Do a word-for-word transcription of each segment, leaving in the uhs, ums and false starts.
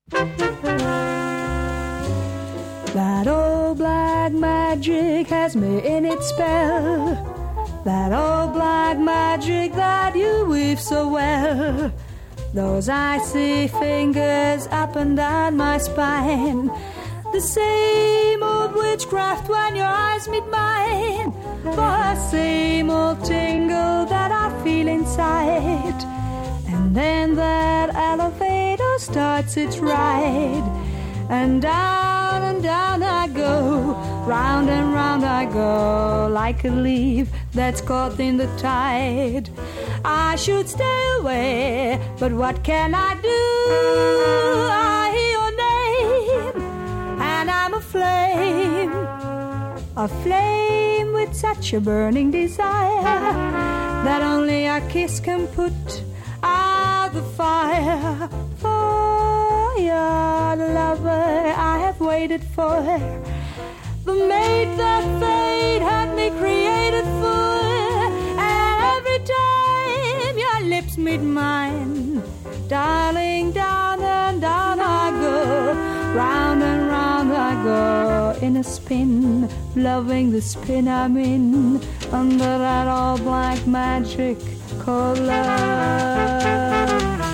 That old black magic has me in its spell. That old black magic that you weave so well. Those icy fingers up and down my spine. The same old witchcraft when your eyes meet mine. The same old tingle that I feel inside. And then that elevator starts its ride. And down and down I go, round and round I go, like a leaf that's caught in the tide. I should stay away, but what can I do? I hear your name, and I'm aflame. A flame with such a burning desire that only a kiss can put out the fire. For you're the lover I have waited for, the mate that fate had me created for. And every time your lips meet mine, darling, down and down I go, round and round I go in a spin, loving the spin I'm in, under that all black magic called love.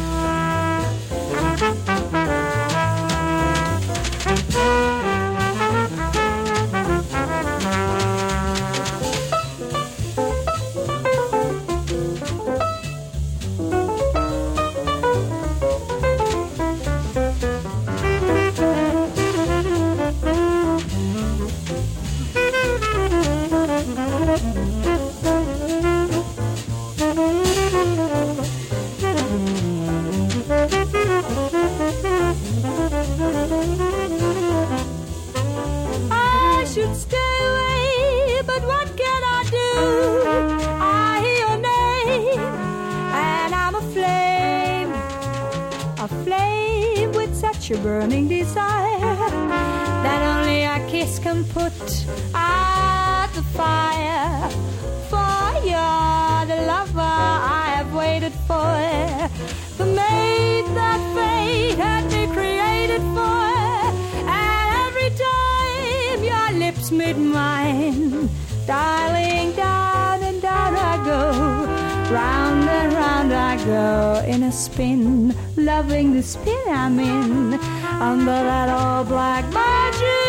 I should stay away, but what can I do? I hear your name, and I'm aflame, a flame with such a burning desire that only a kiss can put out the fire. For you're the lover I have waited for, the mate that fate had me created for. And every time your lips meet mine, darling, down and down I go, round and round I go in a spin, loving the spin I'm in, under that all black magic.